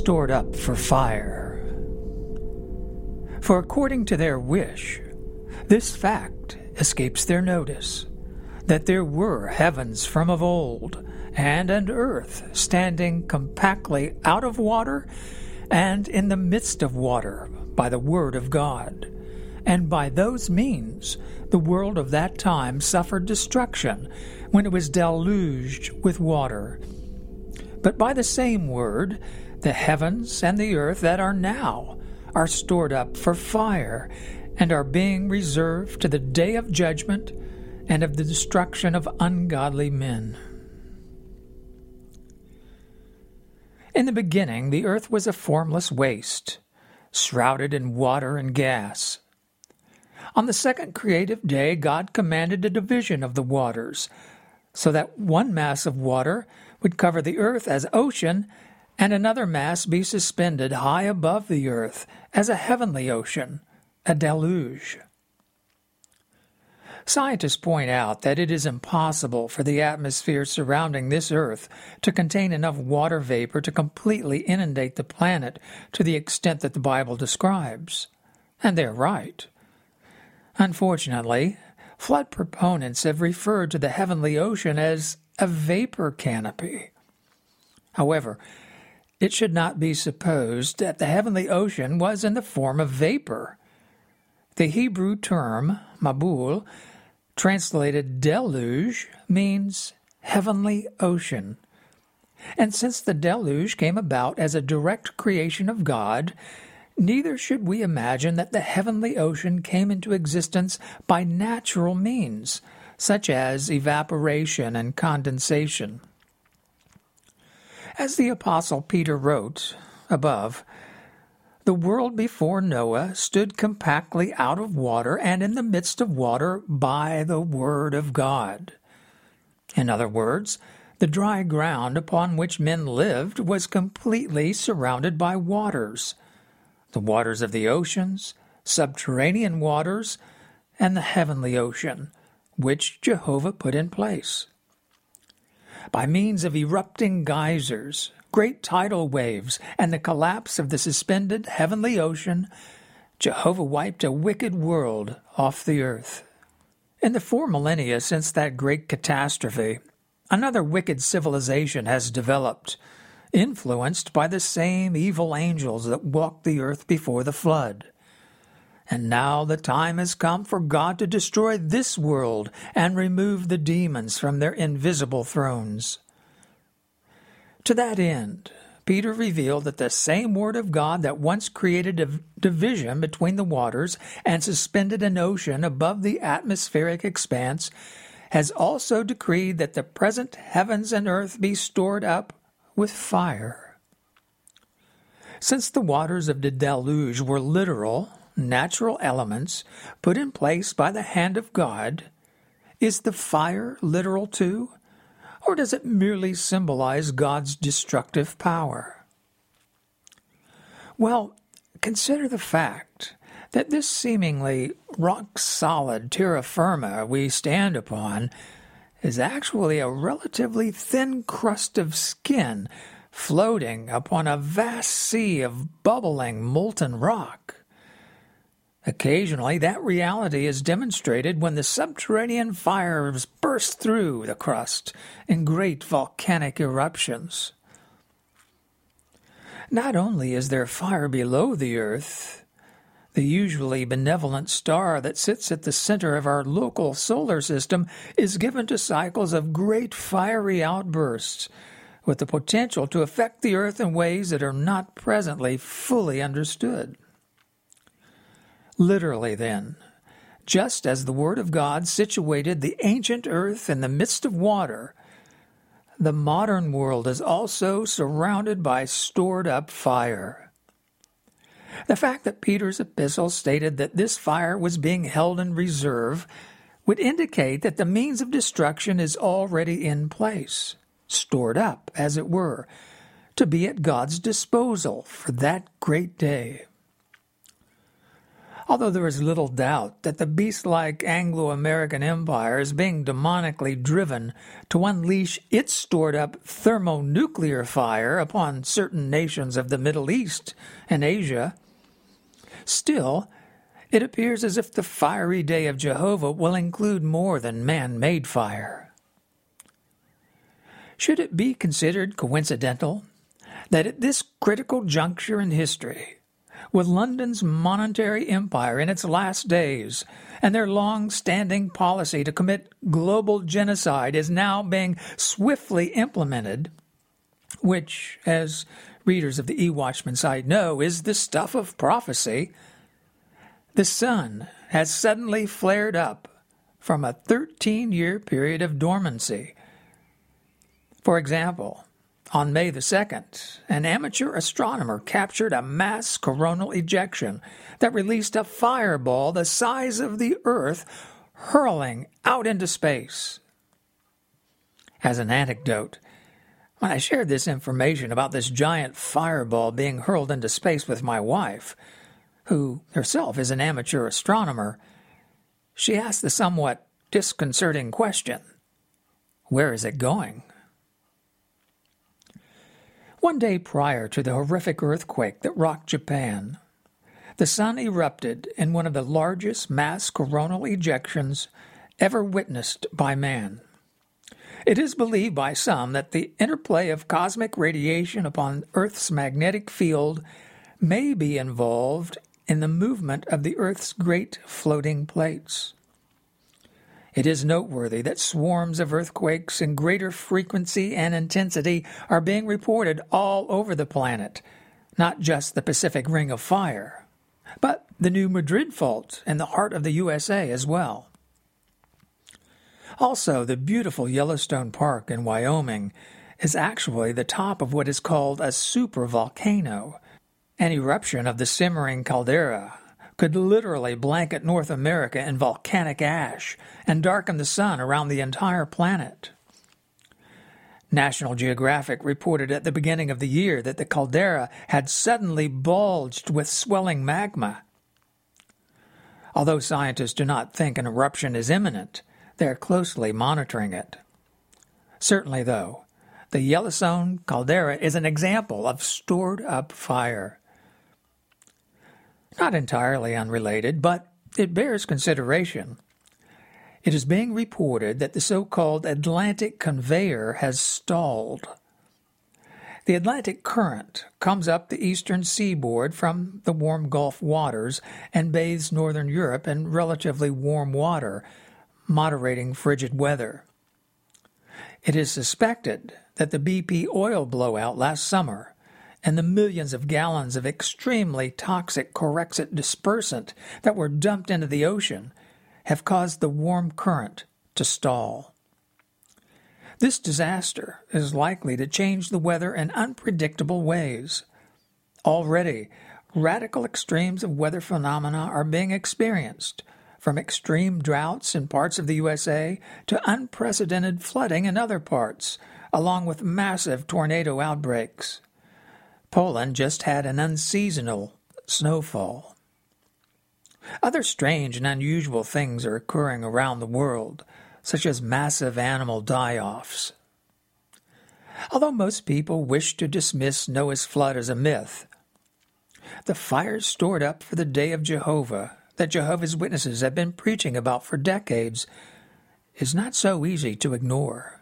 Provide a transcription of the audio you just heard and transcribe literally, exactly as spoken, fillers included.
stored up for fire. For according to their wish, this fact escapes their notice, that there were heavens from of old, and an earth standing compactly out of water and in the midst of water by the word of God. And by those means the world of that time suffered destruction when it was deluged with water. But by the same word, the heavens and the earth that are now are stored up for fire, and are being reserved to the day of judgment and of the destruction of ungodly men. In the beginning, the earth was a formless waste, shrouded in water and gas. On the second creative day, God commanded a division of the waters, so that one mass of water would cover the earth as ocean, and another mass be suspended high above the earth as a heavenly ocean, a deluge. Scientists point out that it is impossible for the atmosphere surrounding this earth to contain enough water vapor to completely inundate the planet to the extent that the Bible describes. And they're right. Unfortunately, flood proponents have referred to the heavenly ocean as a vapor canopy. However, it should not be supposed that the heavenly ocean was in the form of vapor. The Hebrew term, Mabul, translated deluge, means heavenly ocean. And since the deluge came about as a direct creation of God, neither should we imagine that the heavenly ocean came into existence by natural means, such as evaporation and condensation. As the Apostle Peter wrote above, the world before Noah stood compactly out of water and in the midst of water by the word of God. In other words, the dry ground upon which men lived was completely surrounded by waters, the waters of the oceans, subterranean waters, and the heavenly ocean, which Jehovah put in place. By means of erupting geysers, great tidal waves, and the collapse of the suspended heavenly ocean, Jehovah wiped a wicked world off the earth. In the four millennia since that great catastrophe, another wicked civilization has developed, influenced by the same evil angels that walked the earth before the flood. And now the time has come for God to destroy this world and remove the demons from their invisible thrones. To that end, Peter revealed that the same word of God that once created a division between the waters and suspended an ocean above the atmospheric expanse has also decreed that the present heavens and earth be stored up with fire. Since the waters of the deluge were literal, natural elements put in place by the hand of God, is the fire literal too? Or does it merely symbolize God's destructive power? Well, consider the fact that this seemingly rock-solid terra firma we stand upon is actually a relatively thin crust of skin floating upon a vast sea of bubbling molten rock. Occasionally, that reality is demonstrated when the subterranean fires burst through the crust in great volcanic eruptions. Not only is there fire below the earth, the usually benevolent star that sits at the center of our local solar system is given to cycles of great fiery outbursts, with the potential to affect the earth in ways that are not presently fully understood. Literally, then, just as the Word of God situated the ancient earth in the midst of water, the modern world is also surrounded by stored-up fire. The fact that Peter's epistle stated that this fire was being held in reserve would indicate that the means of destruction is already in place, stored up, as it were, to be at God's disposal for that great day. although there is little doubt that the beast-like Anglo-American Empire is being demonically driven to unleash its stored-up thermonuclear fire upon certain nations of the Middle East and Asia. Still, it appears as if the fiery day of Jehovah will include more than man-made fire. Should it be considered coincidental that at this critical juncture in history, with London's monetary empire in its last days and their long-standing policy to commit global genocide is now being swiftly implemented, which, as readers of the eWatchman site know, is the stuff of prophecy, the sun has suddenly flared up from a thirteen-year period of dormancy. For example, on May the second, an amateur astronomer captured a mass coronal ejection that released a fireball the size of the Earth hurling out into space. As an anecdote, when I shared this information about this giant fireball being hurled into space with my wife, who herself is an amateur astronomer, she asked the somewhat disconcerting question, "Where is it going?" One day prior to the horrific earthquake that rocked Japan, the sun erupted in one of the largest mass coronal ejections ever witnessed by man. It is believed by some that the interplay of cosmic radiation upon Earth's magnetic field may be involved in the movement of the Earth's great floating plates. It is noteworthy that swarms of earthquakes in greater frequency and intensity are being reported all over the planet, not just the Pacific Ring of Fire, but the New Madrid Fault in the heart of the U S A as well. Also, the beautiful Yellowstone Park in Wyoming is actually the top of what is called a supervolcano. An eruption of the simmering caldera could literally blanket North America in volcanic ash and darken the sun around the entire planet. National Geographic reported at the beginning of the year that the caldera had suddenly bulged with swelling magma. Although scientists do not think an eruption is imminent, they are closely monitoring it. Certainly, though, the Yellowstone caldera is an example of stored-up fire. Not entirely unrelated, but it bears consideration. It is being reported that the so-called Atlantic Conveyor has stalled. The Atlantic Current comes up the eastern seaboard from the warm Gulf waters and bathes northern Europe in relatively warm water, moderating frigid weather. It is suspected that the B P oil blowout last summer and the millions of gallons of extremely toxic Corexit dispersant that were dumped into the ocean have caused the warm current to stall. This disaster is likely to change the weather in unpredictable ways. Already, radical extremes of weather phenomena are being experienced, from extreme droughts in parts of the U S A to unprecedented flooding in other parts, along with massive tornado outbreaks. Poland just had an unseasonal snowfall. Other strange and unusual things are occurring around the world, such as massive animal die-offs. Although most people wish to dismiss Noah's flood as a myth, the fires stored up for the day of Jehovah that Jehovah's Witnesses have been preaching about for decades is not so easy to ignore.